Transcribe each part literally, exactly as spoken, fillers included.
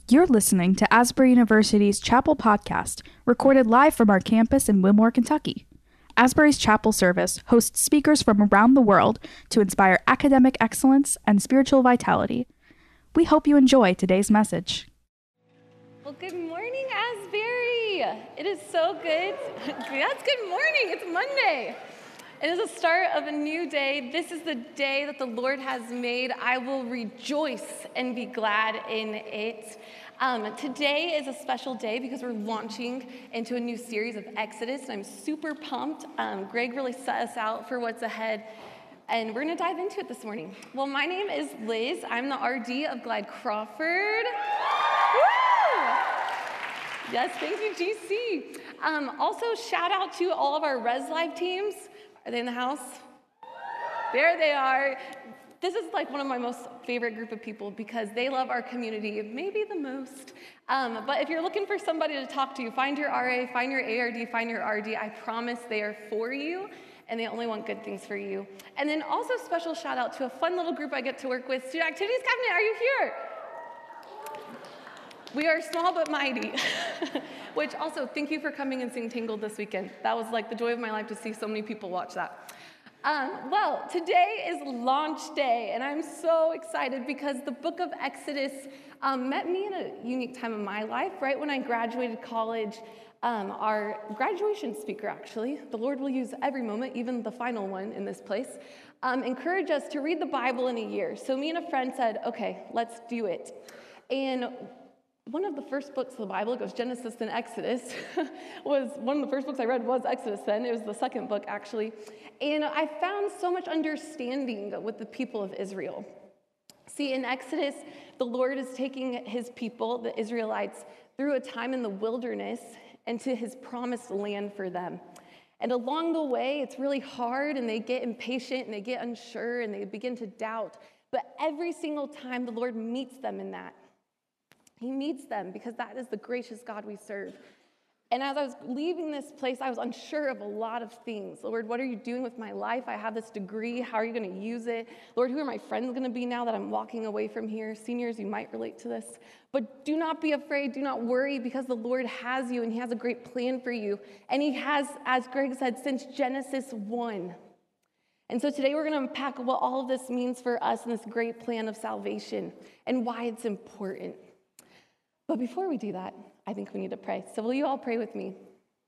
You're listening to Asbury University's Chapel Podcast, recorded live from our campus in Wilmore, Kentucky. Asbury's Chapel service hosts speakers from around the world to inspire academic excellence and spiritual vitality. We hope you enjoy today's message. Well, good morning, Asbury. It is so good. That's good morning. It's Monday. It is the start of a new day. This is the day that the Lord has made. I will rejoice and be glad in it. Um, today is a special day because we're launching into a new series of Exodus, and I'm super pumped. Um, Greg really set us out for what's ahead, and we're going to dive into it this morning. Well, my name is Liz. I'm the R D of Glide Crawford. Woo! Yes, thank you, G C. Um, also, shout out to all of our Res Live teams. Are they in the house? There they are. This is like one of my most favorite group of people because they love our community, maybe the most. Um, but if you're looking for somebody to talk to, find your R A, find your A R D, find your R D. I promise they are for you, and they only want good things for you. And then also special shout out to a fun little group I get to work with. Student Activities Cabinet, are you here? We are small but mighty. Which also, thank you for coming and seeing Tangled this weekend. That was like the joy of my life to see so many people watch that. Um, well, today is launch day, and I'm so excited because the book of Exodus um, met me in a unique time of my life. Right when I graduated college, um, our graduation speaker, actually, the Lord will use every moment, even the final one in this place, um, encouraged us to read the Bible in a year. So me and a friend said, okay, let's do it. And one of the first books of the Bible, it goes Genesis and Exodus, was one of the first books I read was Exodus then. It was the second book, actually. And I found so much understanding with the people of Israel. See, in Exodus, the Lord is taking his people, the Israelites, through a time in the wilderness and to his promised land for them. And along the way, it's really hard, and they get impatient, and they get unsure, and they begin to doubt. But every single time, the Lord meets them in that. He meets them because that is the gracious God we serve. And as I was leaving this place, I was unsure of a lot of things. Lord, what are you doing with my life? I have this degree. How are you going to use it? Lord, who are my friends going to be now that I'm walking away from here? Seniors, you might relate to this. But do not be afraid. Do not worry because the Lord has you and he has a great plan for you. And he has, as Greg said, since Genesis one. And so today we're going to unpack what all of this means for us in this great plan of salvation and why it's important. But before we do that, I think we need to pray. So will you all pray with me?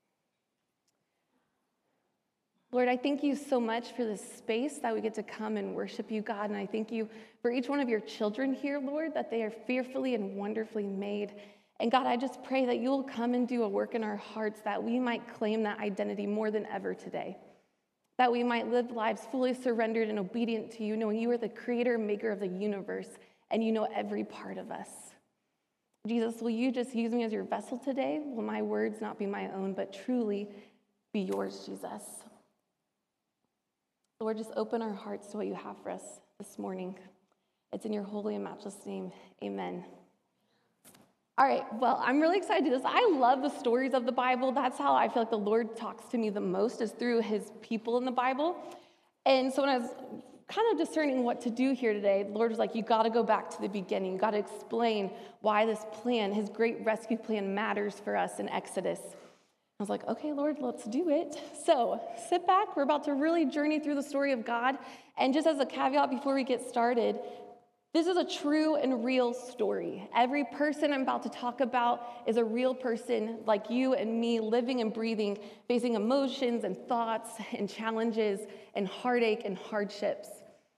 Lord, I thank you so much for this space that we get to come and worship you, God. And I thank you for each one of your children here, Lord, that they are fearfully and wonderfully made. And God, I just pray that you will come and do a work in our hearts that we might claim that identity more than ever today. That we might live lives fully surrendered and obedient to you, knowing you are the creator and maker of the universe, and you know every part of us. Jesus, will you just use me as your vessel today? Will my words not be my own, but truly be yours, Jesus? Lord, just open our hearts to what you have for us this morning. It's in your holy and matchless name. Amen. All right, well, I'm really excited to do this. I love the stories of the Bible. That's how I feel like the Lord talks to me the most, is through his people in the Bible. And so when I was kind of discerning what to do here today, the Lord was like, you got to go back to the beginning. You got to explain why this plan, his great rescue plan, matters for us in Exodus. I was like, okay, Lord, let's do it. So sit back. We're about to really journey through the story of God. And just as a caveat before we get started, this is a true and real story. Every person I'm about to talk about is a real person like you and me, living and breathing, facing emotions and thoughts and challenges and heartache and hardships.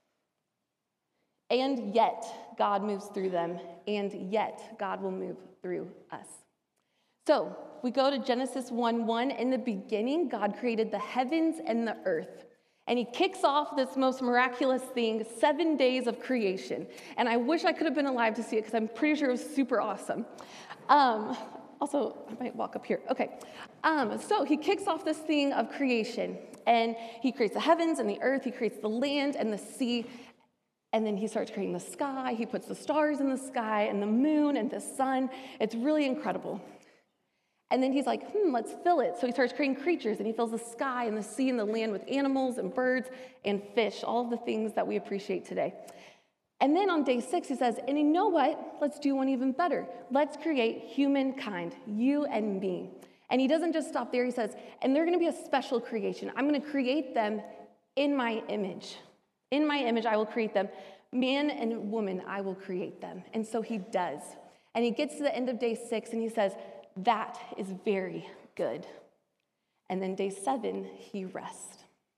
And yet, God moves through them, and yet, God will move through us. So, we go to Genesis one one. In the beginning, God created the heavens and the earth. And he kicks off this most miraculous thing, seven days of creation. And I wish I could have been alive to see it because I'm pretty sure it was super awesome. Um, also, I might walk up here. Okay. Um, so he kicks off this thing of creation. And he creates the heavens and the earth. He creates the land and the sea. And then he starts creating the sky. He puts the stars in the sky and the moon and the sun. It's really incredible. And then he's like, hmm, let's fill it. So he starts creating creatures, and he fills the sky and the sea and the land with animals and birds and fish, all of the things that we appreciate today. And then on day six, he says, and you know what? Let's do one even better. Let's create humankind, you and me. And he doesn't just stop there. He says, and they're going to be a special creation. I'm going to create them in my image. In my image, I will create them. Man and woman, I will create them. And so he does. And he gets to the end of day six, and he says, that is very good. And then day seven, he rests.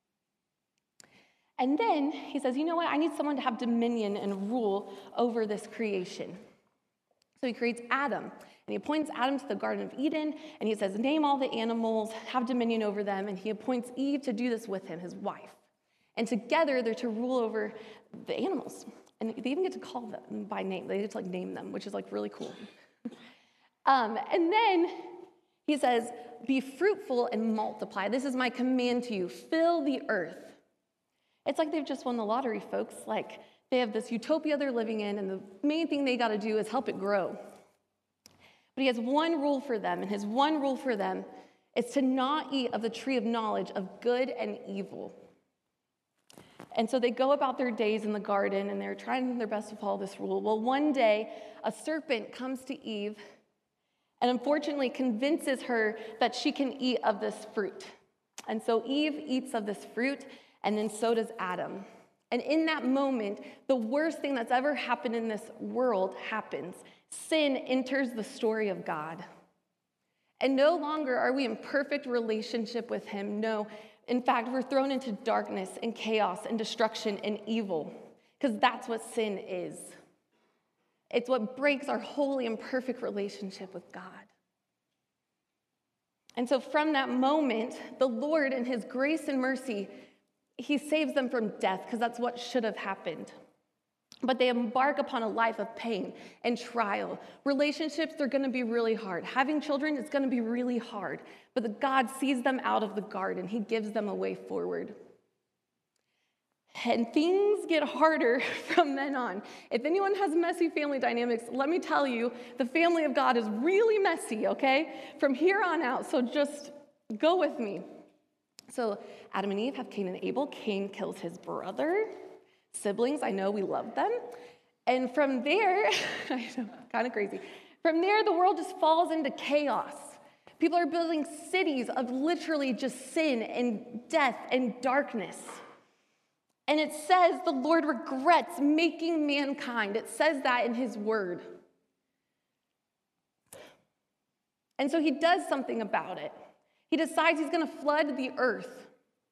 And then he says, you know what? I need someone to have dominion and rule over this creation. So he creates Adam, and he appoints Adam to the Garden of Eden, and he says, name all the animals, have dominion over them, and he appoints Eve to do this with him, his wife. And together, they're to rule over the animals. And they even get to call them by name. They get to like name them, which is like really cool. um, and then he says, be fruitful and multiply. This is my command to you. Fill the earth. It's like they've just won the lottery, folks. Like they have this utopia they're living in, and the main thing they got to do is help it grow. But he has one rule for them, and his one rule for them is to not eat of the tree of knowledge of good and evil. And so they go about their days in the garden, and they're trying their best to follow this rule. Well, one day, a serpent comes to Eve and unfortunately convinces her that she can eat of this fruit. And so Eve eats of this fruit, and then so does Adam. And in that moment, the worst thing that's ever happened in this world happens. Sin enters the story of God. And no longer are we in perfect relationship with him. No, in fact, we're thrown into darkness and chaos and destruction and evil, because that's what sin is. It's what breaks our holy and perfect relationship with God. And so from that moment, the Lord, in his grace and mercy, he saves them from death, because that's what should have happened. But they embark upon a life of pain and trial. Relationships are going to be really hard. Having children is going to be really hard. But the God sees them out of the garden. He gives them a way forward. And things get harder from then on. If anyone has messy family dynamics, let me tell you, the family of God is really messy, okay? From here on out, so just go with me. So Adam and Eve have Cain and Abel. Cain kills his brother. Siblings, I know we love them. And from there, I know, kind of crazy. From there, the world just falls into chaos. People are building cities of literally just sin and death and darkness. And it says the Lord regrets making mankind. It says that in his word. And so he does something about it. He decides he's going to flood the earth.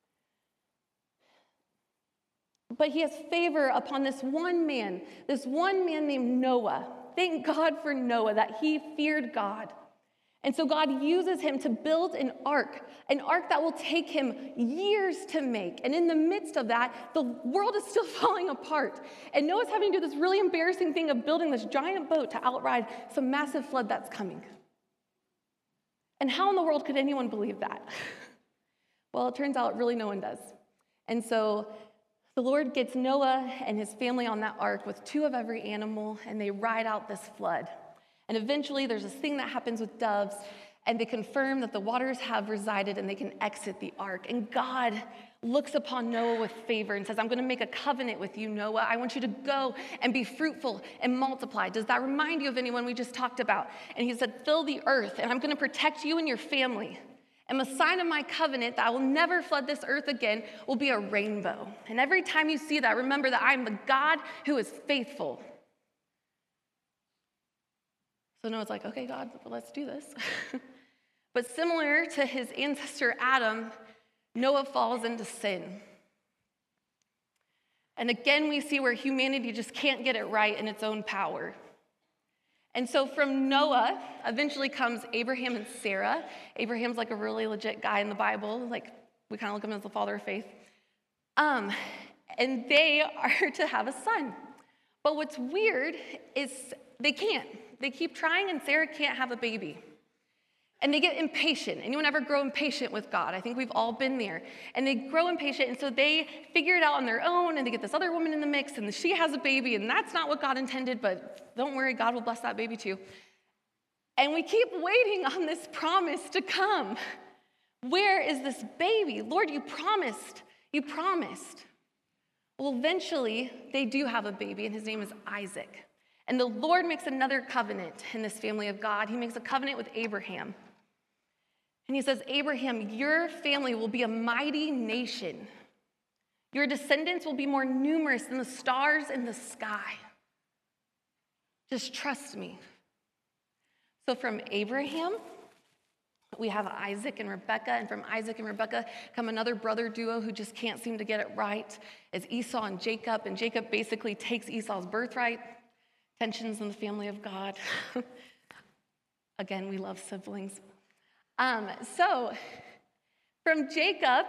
But he has favor upon this one man, this one man named Noah. Thank God for Noah, that he feared God. And so God uses him to build an ark, an ark that will take him years to make. And in the midst of that, the world is still falling apart. And Noah's having to do this really embarrassing thing of building this giant boat to outride some massive flood that's coming. And how in the world could anyone believe that? Well, it turns out really no one does. And so the Lord gets Noah and his family on that ark with two of every animal, and they ride out this flood. And eventually there's this thing that happens with doves, and they confirm that the waters have resided and they can exit the ark. And God looks upon Noah with favor and says, I'm going to make a covenant with you, Noah. I want you to go and be fruitful and multiply. Does that remind you of anyone we just talked about? And he said, fill the earth, and I'm going to protect you and your family. And the sign of my covenant that I will never flood this earth again will be a rainbow. And every time you see that, remember that I am the God who is faithful. So Noah's like, okay, God, let's do this. But similar to his ancestor Adam, Noah falls into sin. And again, we see where humanity just can't get it right in its own power. And so from Noah eventually comes Abraham and Sarah. Abraham's like a really legit guy in the Bible. Like, we kind of look at him as the father of faith. Um, and they are to have a son. But what's weird is they can't. They keep trying, and Sarah can't have a baby. And they get impatient. Anyone ever grow impatient with God? I think we've all been there. And they grow impatient, and so they figure it out on their own, and they get this other woman in the mix, and she has a baby, and that's not what God intended, but don't worry, God will bless that baby too. And we keep waiting on this promise to come. Where is this baby? Lord, you promised. You promised. Well, eventually, they do have a baby, and his name is Isaac. And the Lord makes another covenant in this family of God. He makes a covenant with Abraham. And he says, Abraham, your family will be a mighty nation. Your descendants will be more numerous than the stars in the sky. Just trust me. So from Abraham, we have Isaac and Rebekah, and from Isaac and Rebekah come another brother duo who just can't seem to get it right. It's Esau and Jacob, and Jacob basically takes Esau's birthright. Tensions in the family of God. Again, we love siblings. Um, so from Jacob,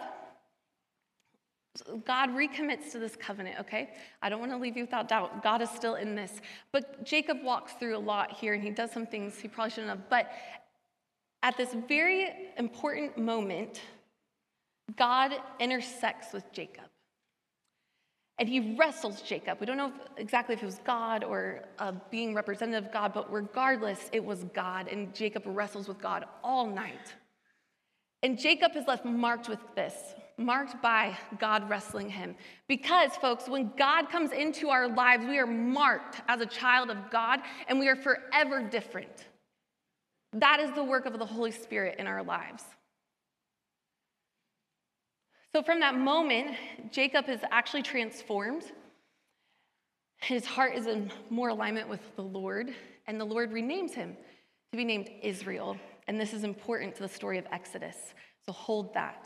God recommits to this covenant, okay? I don't want to leave you without doubt. God is still in this. But Jacob walks through a lot here, and he does some things he probably shouldn't have. But at this very important moment, God intersects with Jacob. And he wrestles Jacob. We don't know if, exactly if it was God or a being representative of God, but regardless, it was God. And Jacob wrestles with God all night. And Jacob is left marked with this, marked by God wrestling him. Because, folks, when God comes into our lives, we are marked as a child of God, and we are forever different. That is the work of the Holy Spirit in our lives. So from that moment, Jacob is actually transformed. His heart is in more alignment with the Lord, and the Lord renames him to be named Israel. And this is important to the story of Exodus, so hold that.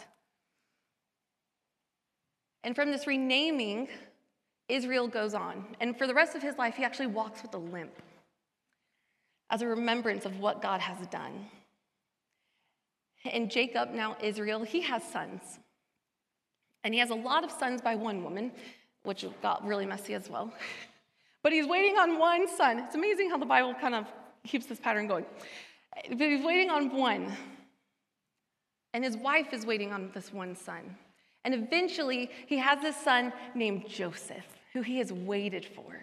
And from this renaming, Israel goes on. And for the rest of his life, he actually walks with a limp as a remembrance of what God has done. And Jacob, now Israel, he has sons. And he has a lot of sons by one woman, which got really messy as well. But he's waiting on one son. It's amazing how the Bible kind of keeps this pattern going. But he's waiting on one. And his wife is waiting on this one son. And eventually, he has this son named Joseph, who he has waited for.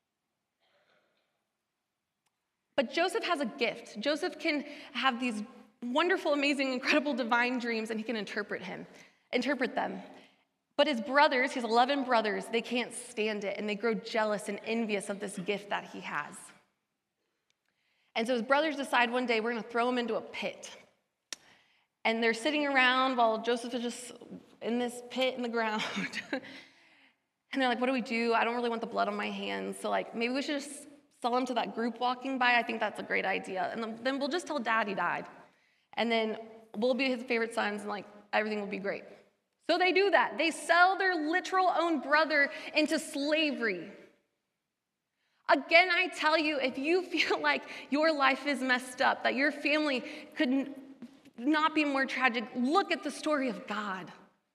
But Joseph has a gift. Joseph can have these wonderful, amazing, incredible divine dreams, and he can interpret him, interpret them. But his brothers, his eleven brothers, they can't stand it, and they grow jealous and envious of this gift that he has. And so his brothers decide one day, we're going to throw him into a pit. And they're sitting around while Joseph is just in this pit in the ground. And they're like, what do we do? I don't really want the blood on my hands. So like, maybe we should just sell him to that group walking by. I think that's a great idea. And then we'll just tell Dad he died. And then we'll be his favorite sons, and like, everything will be great. So they do that. They sell their literal own brother into slavery. Again, I tell you, if you feel like your life is messed up, that your family could not be more tragic, look at the story of God.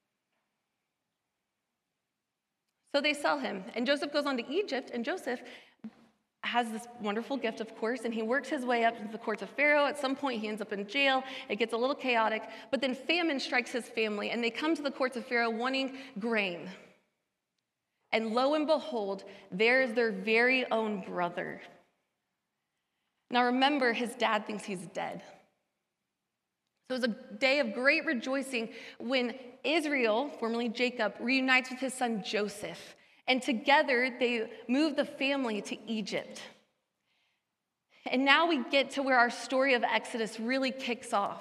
So they sell him, and Joseph goes on to Egypt, and Joseph has this wonderful gift, of course, and he works his way up into the courts of Pharaoh. At some point, he ends up in jail. It gets a little chaotic, but then famine strikes his family, and they come to the courts of Pharaoh wanting grain. And lo and behold, there's their very own brother. Now remember, his dad thinks he's dead. So it was a day of great rejoicing when Israel, formerly Jacob, reunites with his son Joseph. And together, they move the family to Egypt. And now we get to where our story of Exodus really kicks off.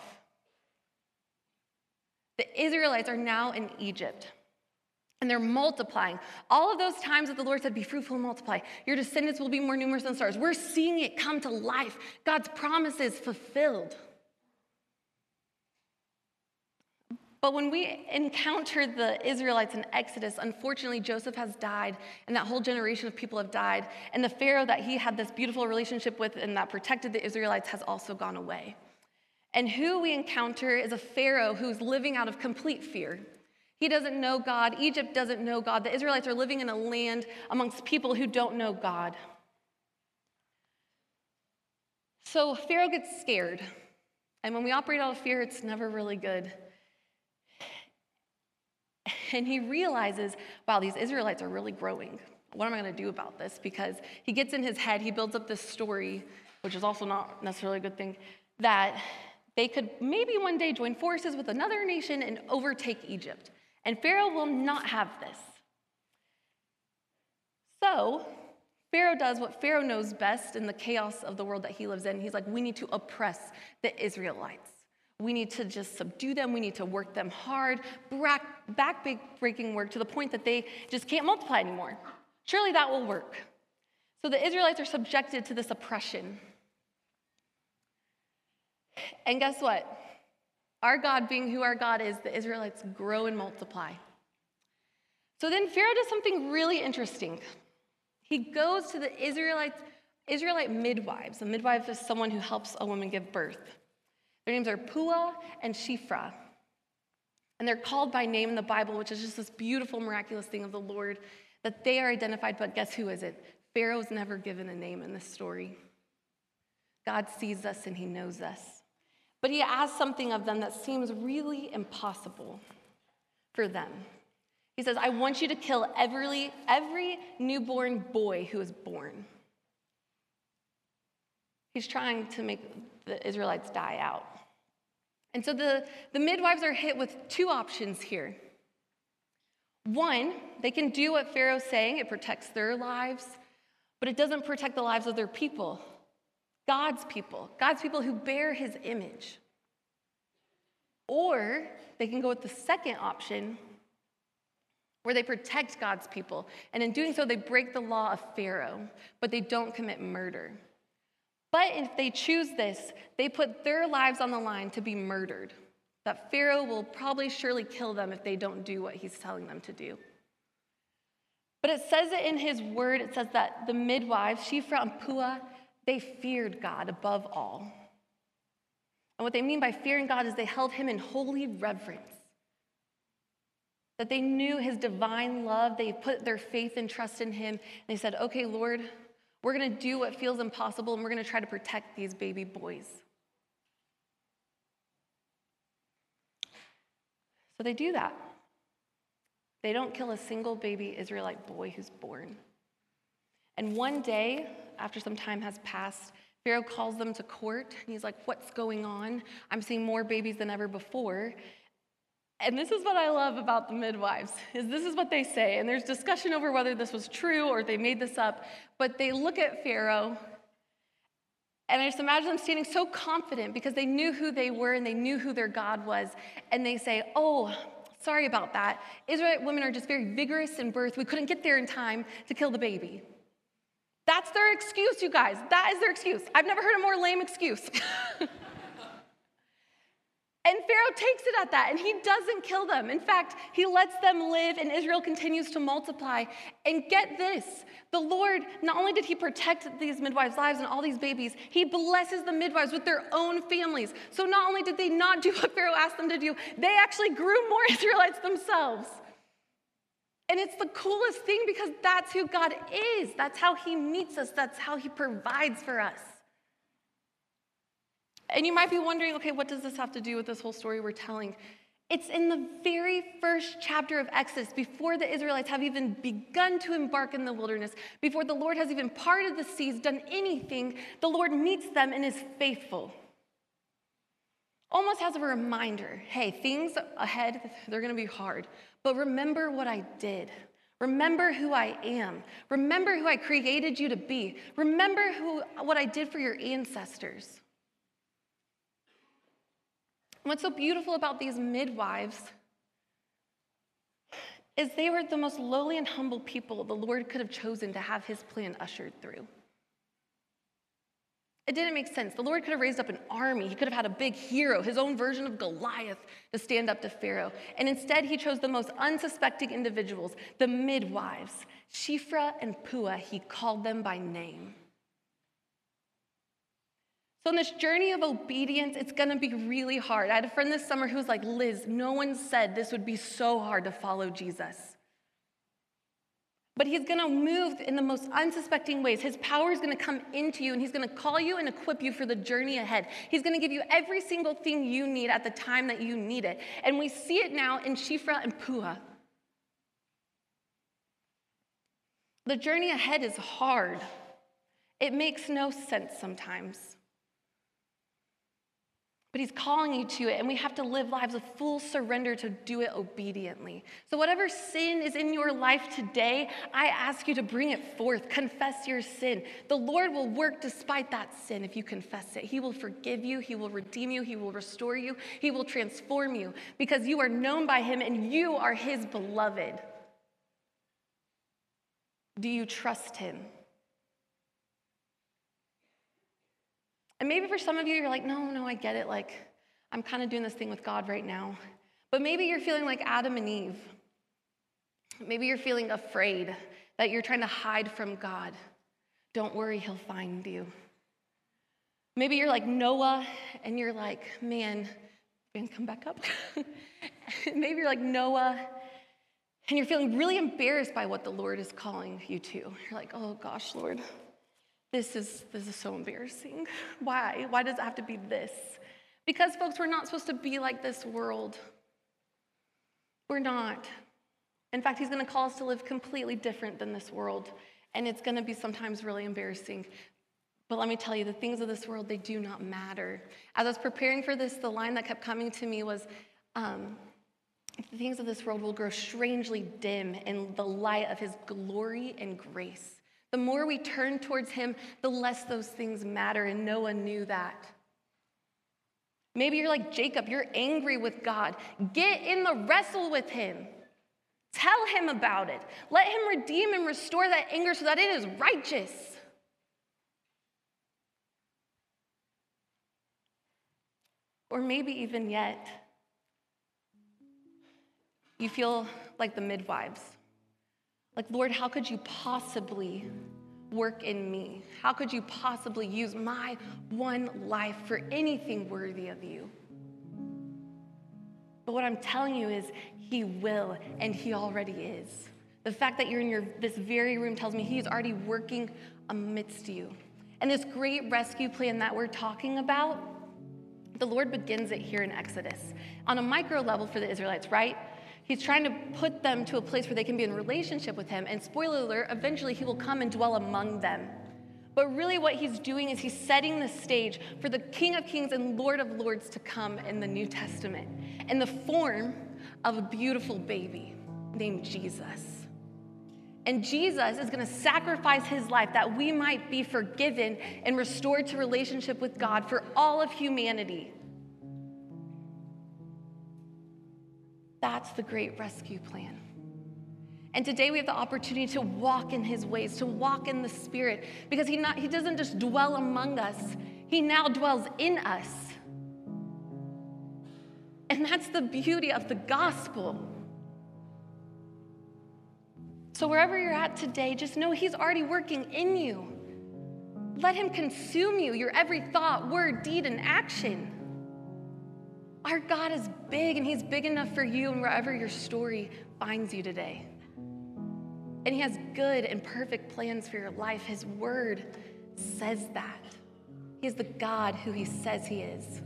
The Israelites are now in Egypt, and they're multiplying. All of those times that the Lord said, be fruitful and multiply, your descendants will be more numerous than stars. We're seeing it come to life. God's promises fulfilled. But when we encounter the Israelites in Exodus, unfortunately, Joseph has died, and that whole generation of people have died. And the Pharaoh that he had this beautiful relationship with and that protected the Israelites has also gone away. And who we encounter is a Pharaoh who's living out of complete fear. He doesn't know God. Egypt doesn't know God. The Israelites are living in a land amongst people who don't know God. So Pharaoh gets scared. And when we operate out of fear, it's never really good. And he realizes, wow, these Israelites are really growing. What am I going to do about this? Because he gets in his head, he builds up this story, which is also not necessarily a good thing, that they could maybe one day join forces with another nation and overtake Egypt. And Pharaoh will not have this. So Pharaoh does what Pharaoh knows best in the chaos of the world that he lives in. He's like, we need to oppress the Israelites. We need to just subdue them. We need to work them hard, back-breaking work to the point that they just can't multiply anymore. Surely that will work. So the Israelites are subjected to this oppression. And guess what? Our God, being who our God is, the Israelites grow and multiply. So then Pharaoh does something really interesting. He goes to the Israelites, Israelite midwives. A midwife is someone who helps a woman give birth. Their names are Puah and Shiphrah. And they're called by name in the Bible, which is just this beautiful, miraculous thing of the Lord, that they are identified, but guess who is it? Pharaoh's never given a name in this story. God sees us and he knows us. But he asks something of them that seems really impossible for them. He says, I want you to kill every, every newborn boy who is born. He's trying to make the Israelites die out. And so the, the midwives are hit with two options here. One, they can do what Pharaoh's saying. It protects their lives, but it doesn't protect the lives of their people, God's people, God's people who bear his image. Or they can go with the second option, where they protect God's people. And in doing so, they break the law of Pharaoh, but they don't commit murder. But if they choose this, they put their lives on the line to be murdered. That Pharaoh will probably surely kill them if they don't do what he's telling them to do. But it says it in his word, it says that the midwives, Shiphrah and Puah, they feared God above all. And what they mean by fearing God is they held him in holy reverence. That they knew his divine love, they put their faith and trust in him, and they said, okay, Lord, we're going to do what feels impossible, and we're going to try to protect these baby boys. So they do that. They don't kill a single baby Israelite boy who's born. And one day, after some time has passed, Pharaoh calls them to court, and he's like, what's going on? I'm seeing more babies than ever before. And this is what I love about the midwives, is this is what they say. And there's discussion over whether this was true or if they made this up. But they look at Pharaoh, and I just imagine them standing so confident because they knew who they were and they knew who their God was. And they say, oh, sorry about that. Israelite women are just very vigorous in birth. We couldn't get there in time to kill the baby. That's their excuse, you guys. That is their excuse. I've never heard a more lame excuse. And Pharaoh takes it at that, and he doesn't kill them. In fact, he lets them live, and Israel continues to multiply. And get this, the Lord, not only did he protect these midwives' lives and all these babies, he blesses the midwives with their own families. So not only did they not do what Pharaoh asked them to do, they actually grew more Israelites themselves. And it's the coolest thing because that's who God is. That's how he meets us. That's how he provides for us. And you might be wondering, okay, what does this have to do with this whole story we're telling? It's in the very first chapter of Exodus, before the Israelites have even begun to embark in the wilderness, before the Lord has even parted the seas, done anything, the Lord meets them and is faithful. Almost as a reminder, hey, things ahead, they're going to be hard, but remember what I did. Remember who I am. Remember who I created you to be. Remember who, what I did for your ancestors. What's so beautiful about these midwives is they were the most lowly and humble people the Lord could have chosen to have his plan ushered through. It didn't make sense. The Lord could have raised up an army. He could have had a big hero, his own version of Goliath, to stand up to Pharaoh. And instead, he chose the most unsuspecting individuals, the midwives, Shiphrah and Puah. He called them by name. So in this journey of obedience, it's going to be really hard. I had a friend this summer who was like, Liz, no one said this would be so hard to follow Jesus. But he's going to move in the most unsuspecting ways. His power is going to come into you, and he's going to call you and equip you for the journey ahead. He's going to give you every single thing you need at the time that you need it. And we see it now in Shiphrah and Puah. The journey ahead is hard. It makes no sense sometimes. But he's calling you to it, and we have to live lives of full surrender to do it obediently. So whatever sin is in your life today, I ask you to bring it forth. Confess your sin. The Lord will work despite that sin if you confess it. He will forgive you. He will redeem you. He will restore you. He will transform you because you are known by him and you are his beloved. Do you trust him? And maybe for some of you, you're like, no, no, I get it. Like, I'm kind of doing this thing with God right now. But maybe you're feeling like Adam and Eve. Maybe you're feeling afraid that you're trying to hide from God. Don't worry, he'll find you. Maybe you're like Noah and you're like, man, man, come back up. Maybe you're like Noah and you're feeling really embarrassed by what the Lord is calling you to. You're like, oh gosh, Lord. This is this is so embarrassing. Why? Why does it have to be this? Because, folks, we're not supposed to be like this world. We're not. In fact, he's going to call us to live completely different than this world, and it's going to be sometimes really embarrassing. But let me tell you, the things of this world, they do not matter. As I was preparing for this, the line that kept coming to me was, um, the things of this world will grow strangely dim in the light of his glory and grace. The more we turn towards him, the less those things matter, and Noah knew that. Maybe you're like Jacob, you're angry with God. Get in the wrestle with him. Tell him about it. Let him redeem and restore that anger so that it is righteous. Or maybe even yet, you feel like the midwives. Like, Lord, how could you possibly work in me? How could you possibly use my one life for anything worthy of you? But what I'm telling you is he will, and he already is. The fact that you're in your this very room tells me he's already working amidst you. And this great rescue plan that we're talking about, the Lord begins it here in Exodus. On a micro level for the Israelites, right? He's trying to put them to a place where they can be in relationship with him. And spoiler alert, eventually he will come and dwell among them. But really what he's doing is he's setting the stage for the King of Kings and Lord of Lords to come in the New Testament in the form of a beautiful baby named Jesus. And Jesus is going to sacrifice his life that we might be forgiven and restored to relationship with God for all of humanity. That's the great rescue plan. And today we have the opportunity to walk in his ways, to walk in the Spirit, because he not he doesn't just dwell among us, he now dwells in us. And that's the beauty of the gospel. So wherever you're at today, just know he's already working in you. Let him consume you, your every thought, word, deed, and action. Our God is big, and he's big enough for you and wherever your story finds you today. And he has good and perfect plans for your life. His word says that. He's the God who he says he is.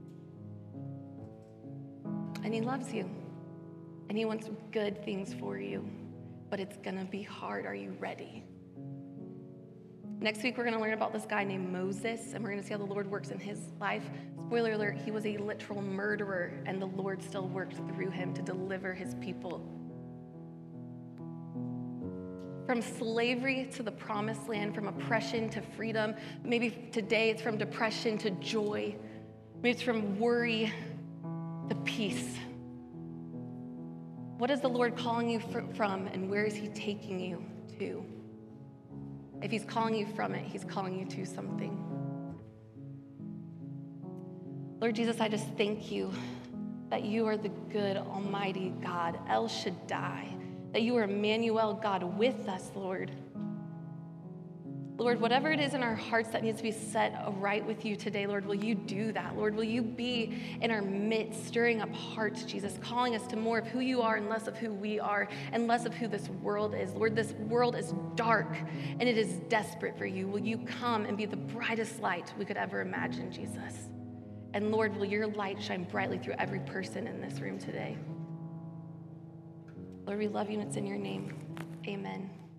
And he loves you. And he wants good things for you. But it's going to be hard. Are you ready? Next week, we're going to learn about this guy named Moses, and we're going to see how the Lord works in his life. Spoiler alert, he was a literal murderer, and the Lord still worked through him to deliver his people. From slavery to the promised land, from oppression to freedom. Maybe today it's from depression to joy. Maybe it's from worry to peace. What is the Lord calling you from, and where is he taking you to? If he's calling you from it, he's calling you to something. Lord Jesus, I just thank you that you are the good, almighty God, El Shaddai, that you are Emmanuel, God with us, Lord. Lord, whatever it is in our hearts that needs to be set right with you today, Lord, will you do that? Lord, will you be in our midst, stirring up hearts, Jesus, calling us to more of who you are and less of who we are and less of who this world is. Lord, this world is dark and it is desperate for you. Will you come and be the brightest light we could ever imagine, Jesus? And Lord, will your light shine brightly through every person in this room today? Lord, we love you and it's in your name. Amen.